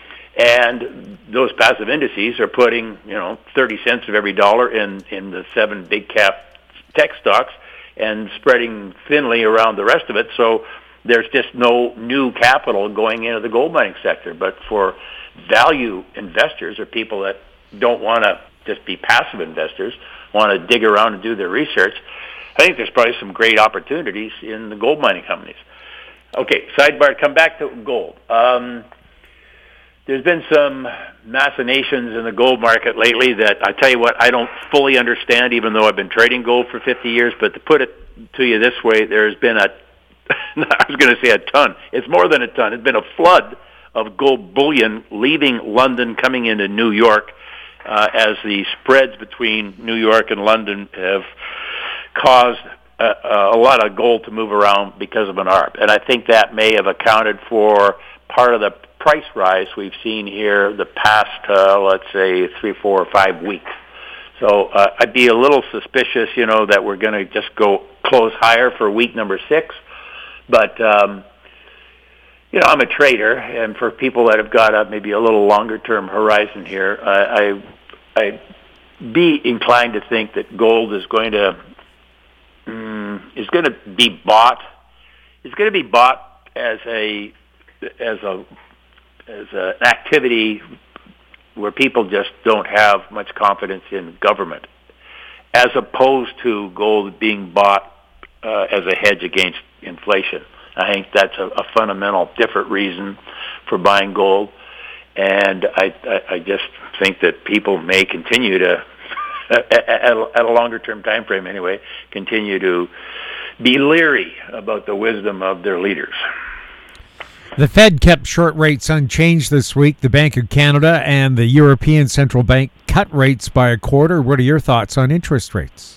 And those passive indices are putting, you know, thirty cents of every dollar in, in the seven big cap tech stocks and spreading thinly around the rest of it. So there's just no new capital going into the gold mining sector. But for value investors, or people that don't want to just be passive investors, want to dig around and do their research, I think there's probably some great opportunities in the gold mining companies. Okay, sidebar, come back to gold. Um, There's been some machinations in the gold market lately that, I tell you what, I don't fully understand, even though I've been trading gold for fifty years. But to put it to you this way, there's been a, I was going to say a ton. It's more than a ton. It's been a flood of gold bullion leaving London, coming into New York, uh, as the spreads between New York and London have caused a, a lot of gold to move around because of an arb. And I think that may have accounted for part of the price rise we've seen here the past, uh, let's say, three, four, or five weeks. So uh, I'd be a little suspicious, you know, that we're going to just go close higher for week number six. But, um, you know, I'm a trader, and for people that have got a, maybe a little longer-term horizon here, I, I, I'd be inclined to think that gold is going to mm, is going to be bought. Is going to be bought as a as a as a, an activity where people just don't have much confidence in government, as opposed to gold being bought uh, as a hedge against inflation. I think that's a, a fundamental different reason for buying gold, and I, I, I just think that people may continue to, at, at, a, at a longer-term time frame anyway, continue to be leery about the wisdom of their leaders. The Fed kept short rates unchanged this week. The Bank of Canada and the European Central Bank cut rates by a quarter. What are your thoughts on interest rates?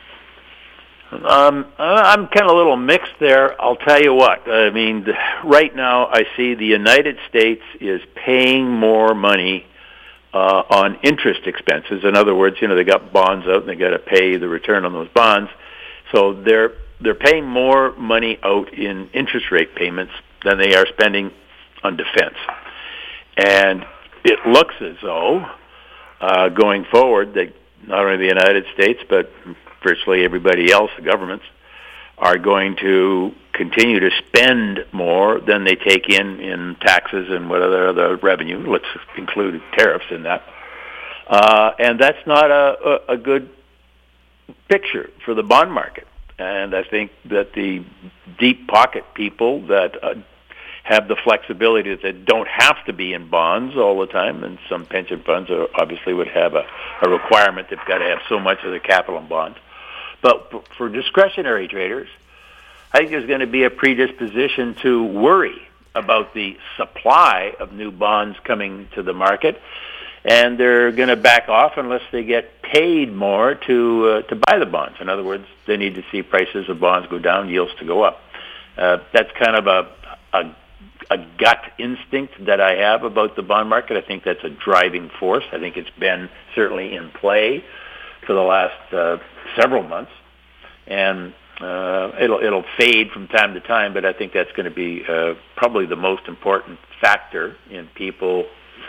Um, I'm kind of a little mixed there. I'll tell you what. I mean, right now I see the United States is paying more money uh, on interest expenses. In other words, you know, they got bonds out and they got to pay the return on those bonds. So they're they're paying more money out in interest rate payments than they are spending on defense. And it looks as though uh, going forward that not only the United States but virtually everybody else, the governments, are going to continue to spend more than they take in in taxes and what other other revenue. Let's include tariffs in that. Uh, and that's not a, a, a good picture for the bond market. And I think that the deep pocket people that uh, have the flexibility that they don't have to be in bonds all the time, and some pension funds are, obviously would have a, a requirement they've got to have so much of their capital in bonds. But for discretionary traders, I think there's going to be a predisposition to worry about the supply of new bonds coming to the market, and they're going to back off unless they get paid more to uh, to buy the bonds. In other words, they need to see prices of bonds go down, yields to go up. Uh, that's kind of a, a a gut instinct that I have about the bond market. I think that's a driving force. I think it's been certainly in play for the last uh, several months, and uh, it'll it'll fade from time to time. But I think that's going to be uh, probably the most important factor in people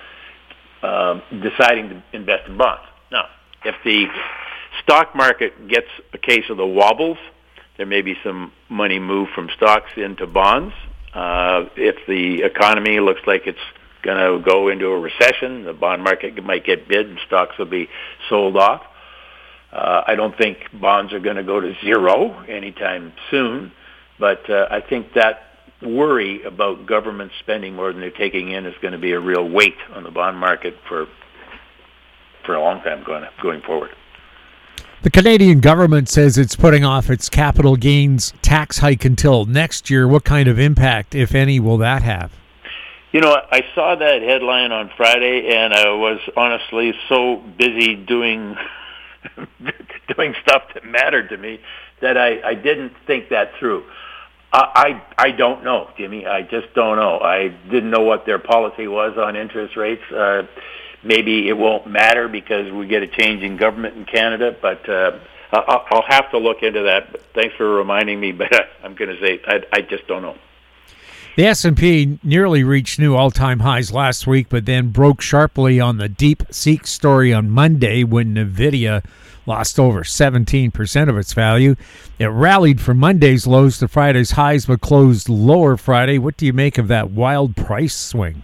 um, deciding to invest in bonds. Now, if the stock market gets a case of the wobbles, there may be some money moved from stocks into bonds. Uh, if the economy looks like it's going to go into a recession, the bond market might get bid and stocks will be sold off. Uh, I don't think bonds are going to go to zero anytime soon, but uh, I think that worry about government spending more than they're taking in is going to be a real weight on the bond market for for a long time going going forward. The Canadian government says it's putting off its capital gains tax hike until next year. What kind of impact, if any, will that have? You know, I saw that headline on Friday, and I was honestly so busy doing doing stuff that mattered to me that I, I didn't think that through. I, I I don't know, Jimmy. I just don't know. I didn't know what their policy was on interest rates. Uh, maybe it won't matter because we get a change in government in Canada, but uh, I'll, I'll have to look into that. But thanks for reminding me, but I'm going to say I, I just don't know. The S and P nearly reached new all-time highs last week, but then broke sharply on the DeepSeek story on Monday when NVIDIA lost over seventeen percent of its value. It rallied from Monday's lows to Friday's highs, but closed lower Friday. What do you make of that wild price swing?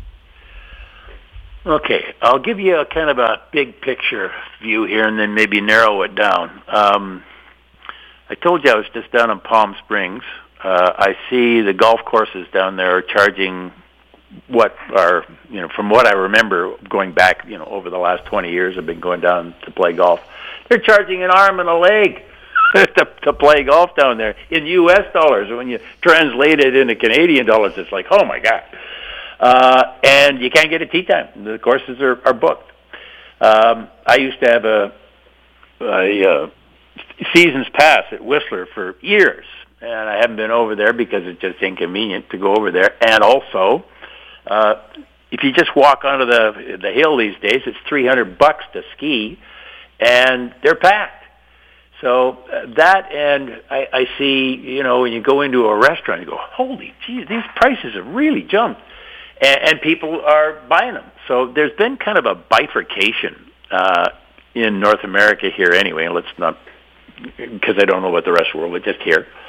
Okay, I'll give you a kind of a big picture view here and then maybe narrow it down. Um, I told you I was just down in Palm Springs. Uh, I see the golf courses down there are charging what are, you know, from what I remember going back, you know, over the last twenty years I've been going down to play golf. They're charging an arm and a leg to, to play golf down there in U S dollars. When you translate it into Canadian dollars, it's like, oh my God. Uh, and you can't get a tee time. The courses are, are booked. Um, I used to have a, a uh, season's pass at Whistler for years, and I haven't been over there because it's just inconvenient to go over there. And also, uh, if you just walk onto the the hill these days, it's three hundred bucks to ski, and they're packed. So uh, that, and I, I see, you know, when you go into a restaurant, you go, holy geez, these prices have really jumped. And, and people are buying them. So there's been kind of a bifurcation uh, in North America here anyway. Let's not, because I don't know what the rest of the world, but just here.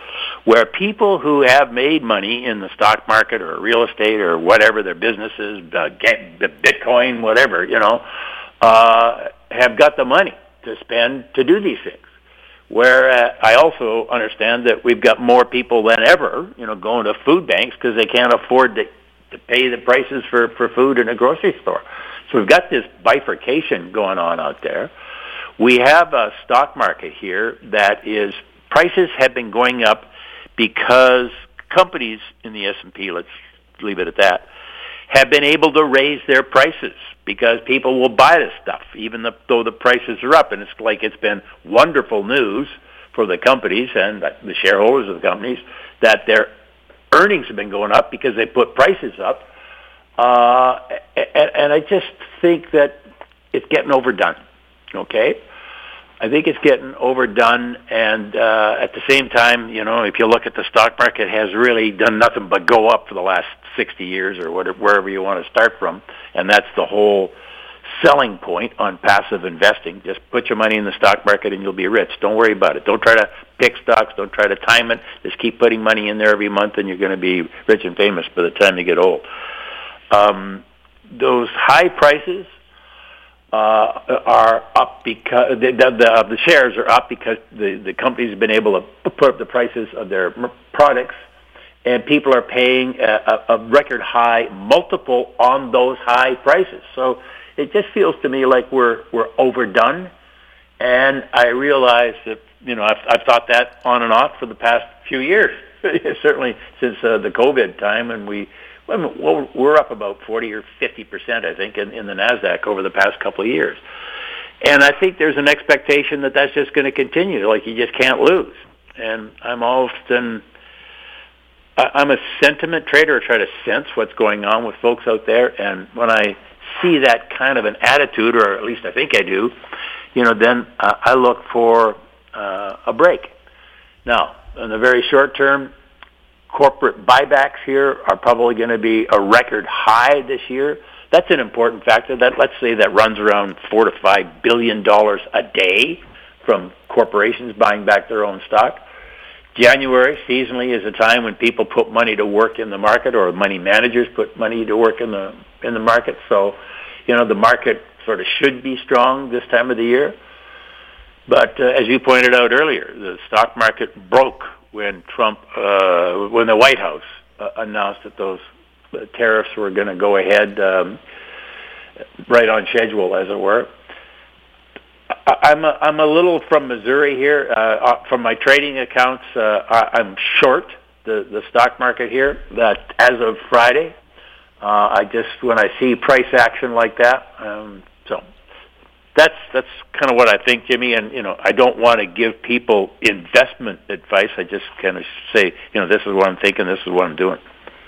where people who have made money in the stock market or real estate or whatever their business is, uh, get Bitcoin, whatever, you know, uh, have got the money to spend to do these things. Where uh, I also understand that we've got more people than ever, you know, going to food banks because they can't afford to, to pay the prices for, for food in a grocery store. So we've got this bifurcation going on out there. We have a stock market here that is, prices have been going up because companies in the S and P, let's leave it at that, have been able to raise their prices because people will buy this stuff, even though the prices are up. And it's like it's been wonderful news for the companies and the shareholders of the companies that their earnings have been going up because they put prices up. Uh, and, and I just think that it's getting overdone, okay? I think it's getting overdone, and uh, at the same time, you know, if you look at the stock market, it has really done nothing but go up for the last sixty years or whatever, wherever you want to start from, and that's the whole selling point on passive investing. Just put your money in the stock market and you'll be rich. Don't worry about it. Don't try to pick stocks. Don't try to time it. Just keep putting money in there every month, and you're going to be rich and famous by the time you get old. Um, those high prices Uh, are up because the, the, the shares are up because the, the companies have been able to put up the prices of their products, and people are paying a, a record high multiple on those high prices. So it just feels to me like we're we're overdone, and I realize that, you know, I've, I've thought that on and off for the past few years, certainly since uh, the COVID time, and we. Well, we're up about forty or fifty percent, I think, in, in the NASDAQ over the past couple of years. And I think there's an expectation that that's just going to continue, like you just can't lose. And I'm often, I'm a sentiment trader, I try to sense what's going on with folks out there. And when I see that kind of an attitude, or at least I think I do, you know, then uh, I look for uh, a break. Now, in the very short term, corporate buybacks here are probably going to be a record high this year. That's an important factor. That, let's say, that runs around four to five billion dollars a day from corporations buying back their own stock. January seasonally is a time when people put money to work in the market, or money managers put money to work in the in the market. So, you know, the market sort of should be strong this time of the year. But uh, as you pointed out earlier, the stock market broke when Trump, uh, when the White House uh, announced that those uh, tariffs were going to go ahead um, right on schedule, as it were. I, I'm a, I'm a little from Missouri here. Uh, from my trading accounts, uh, I, I'm short the, the stock market here. That as of Friday, uh, I just when I see price action like that, um, so. That's that's kind of what I think, Jimmy. And, you know, I don't want to give people investment advice. I just kind of say, you know, this is what I'm thinking, this is what I'm doing.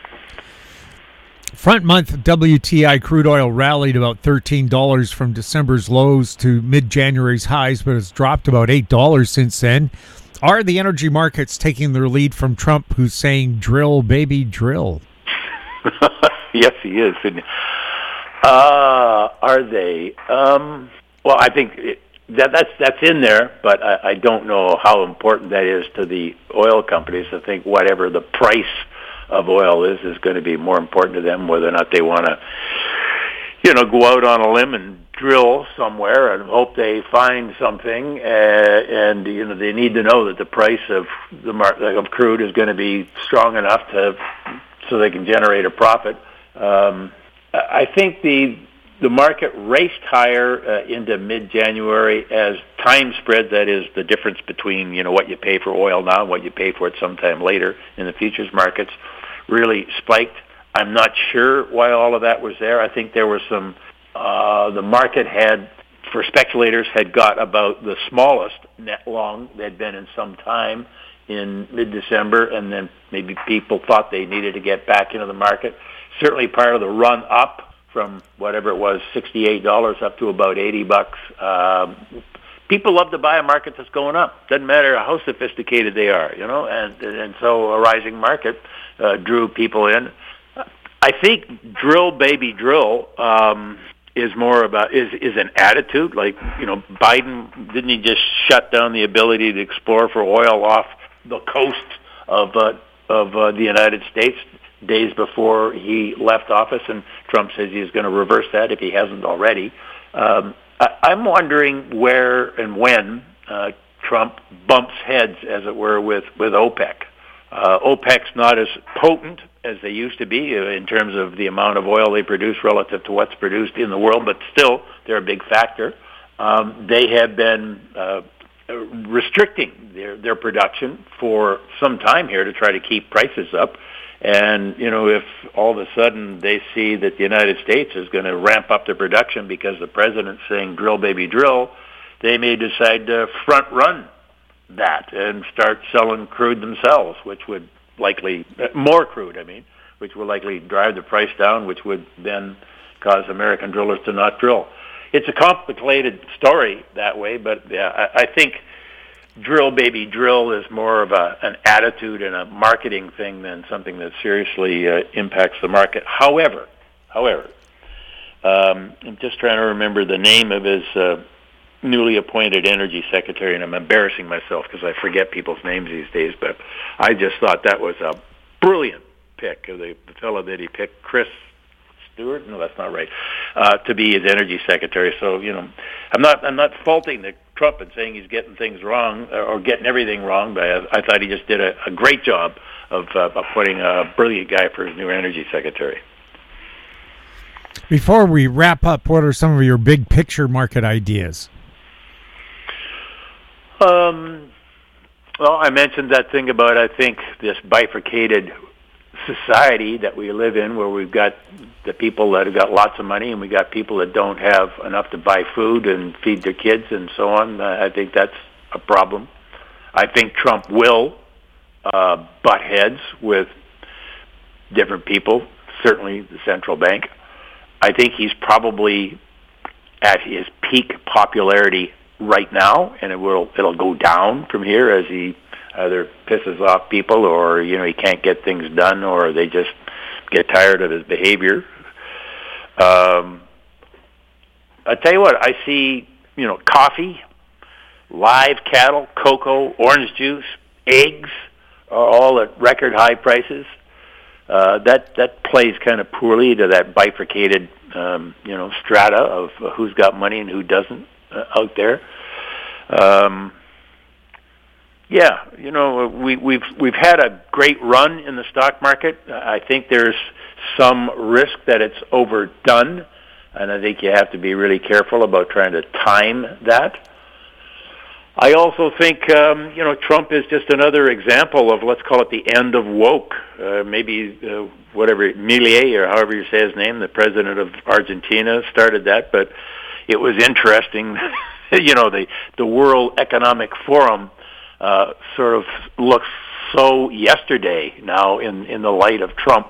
Front month W T I crude oil rallied about thirteen dollars from December's lows to mid-January's highs, but has dropped about eight dollars since then. Are the energy markets taking their lead from Trump, who's saying, drill, baby, drill? Yes, he is. Uh, are they? Um... Well, I think it, that that's that's in there, but I, I don't know how important that is to the oil companies. I think whatever the price of oil is is going to be more important to them, whether or not they want to, you know, go out on a limb and drill somewhere and hope they find something. Uh, and you know, they need to know that the price of the mar- of crude is going to be strong enough to so they can generate a profit. Um, I think the The market raced higher uh, into mid-January as time spread. That is the difference between, you know, what you pay for oil now and what you pay for it sometime later in the futures markets really spiked. I'm not sure why all of that was there. I think there was some, uh, the market had, for speculators, had got about the smallest net long they'd been in some time in mid-December, and then maybe people thought they needed to get back into the market. Certainly part of the run up from whatever it was, sixty-eight dollars up to about eighty bucks. Um, people love to buy a market that's going up. Doesn't matter how sophisticated they are, you know, and and so a rising market uh, drew people in. I think drill, baby, drill um, is more about, is, is an attitude. Like, you know, Biden, didn't he just shut down the ability to explore for oil off the coast of uh, of uh, the United States days before he left office, and Trump says he's going to reverse that if he hasn't already. Um, I, I'm wondering where and when uh, Trump bumps heads, as it were, with, with OPEC. Uh, OPEC's not as potent as they used to be in terms of the amount of oil they produce relative to what's produced in the world, but still, they're a big factor. Um, they have been uh, restricting their, their production for some time here to try to keep prices up. And, you know, if all of a sudden they see that the United States is going to ramp up their production because the president's saying drill, baby, drill, they may decide to front-run that and start selling crude themselves, which would likely, more crude, I mean, which would likely drive the price down, which would then cause American drillers to not drill. It's a complicated story that way, but yeah, I, I think drill, baby, drill is more of a, an attitude and a marketing thing than something that seriously uh, impacts the market. However, however, um, I'm just trying to remember the name of his uh, newly appointed energy secretary, and I'm embarrassing myself because I forget people's names these days, but I just thought that was a brilliant pick. The, the fellow that he picked, Chris Stewart? No, that's not right. Uh, to be his energy secretary. So, you know, I'm not I'm not faulting the Trump and saying he's getting things wrong or getting everything wrong, but I, I thought he just did a, a great job of, uh, of putting a brilliant guy for his new energy secretary. Before we wrap up, what are some of your big picture market ideas? Um, well, I mentioned that thing about, I think, this bifurcated society that we live in, where we've got the people that have got lots of money and we got people that don't have enough to buy food and feed their kids and so on. Uh, I think that's a problem. I think Trump will uh, butt heads with different people, certainly the central bank. I think he's probably at his peak popularity right now, and it will it'll go down from here as he either pisses off people, or you know he can't get things done, or they just get tired of his behavior. Um, I tell you what, I see you know coffee, live cattle, cocoa, orange juice, eggs are all at record high prices. Uh, that that plays kind of poorly to that bifurcated um, you know strata of uh, who's got money and who doesn't uh, out there. Um, Yeah, you know, we, we've we've had a great run in the stock market. I think there's some risk that it's overdone, and I think you have to be really careful about trying to time that. I also think, um, you know, Trump is just another example of, let's call it the end of woke. Uh, maybe uh, whatever, Milei, or however you say his name, the president of Argentina, started that, but it was interesting. you know, the, the World Economic Forum Uh, sort of looks so yesterday now in, in the light of Trump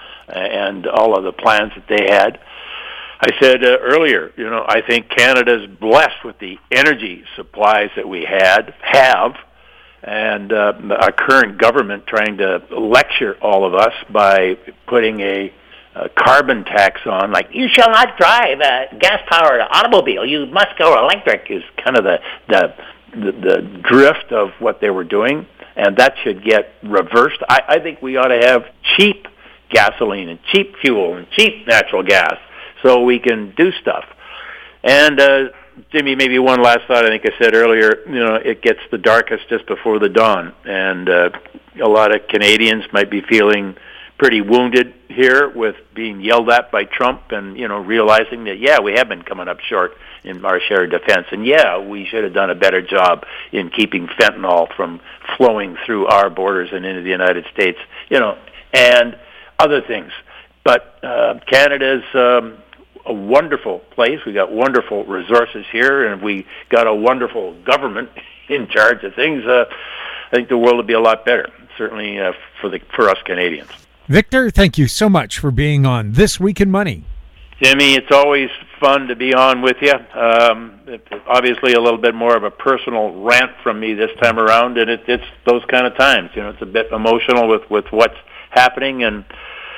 and all of the plans that they had. I said uh, earlier, you know, I think Canada's blessed with the energy supplies that we had, have, and uh, our current government trying to lecture all of us by putting a, a carbon tax on, like, you shall not drive a gas-powered automobile, you must go electric, is kind of the... the The, the drift of what they were doing, and that should get reversed. I, I think we ought to have cheap gasoline and cheap fuel and cheap natural gas so we can do stuff. And, uh, Jimmy, maybe one last thought. I think I said earlier, you know, it gets the darkest just before the dawn, and uh, a lot of Canadians might be feeling pretty wounded here with being yelled at by Trump and, you know, realizing that, yeah, we have been coming up short in our share of defense. And, yeah, we should have done a better job in keeping fentanyl from flowing through our borders and into the United States, you know, and other things. But uh, Canada's um, a wonderful place. We got wonderful resources here, and we got a wonderful government in charge of things. Uh, I think the world would be a lot better, certainly uh, for the for us Canadians. Victor, thank you so much for being on This Week in Money. Jimmy, it's always fun to be on with you. Um, it's obviously a little bit more of a personal rant from me this time around, and it, it's those kind of times. You know, it's a bit emotional with, with what's happening, and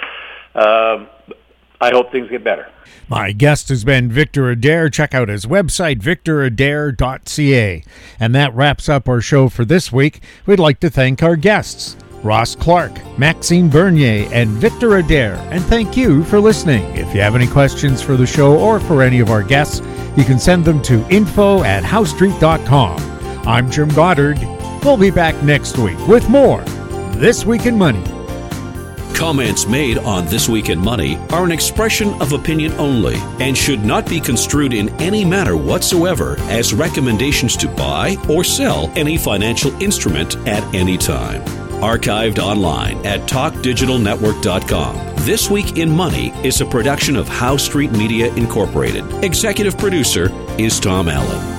uh, I hope things get better. My guest has been Victor Adair. Check out his website, victor adair dot c a. And that wraps up our show for this week. We'd like to thank our guests: Ross Clark, Maxime Bernier, and Victor Adair. And thank you for listening. If you have any questions for the show or for any of our guests, you can send them to info at house street dot com. I'm Jim Goddard. We'll be back next week with more This Week in Money. Comments made on This Week in Money are an expression of opinion only and should not be construed in any manner whatsoever as recommendations to buy or sell any financial instrument at any time. Archived online at talk digital network dot com. This Week in Money is a production of House Street Media Incorporated. Executive producer is Tom Allen.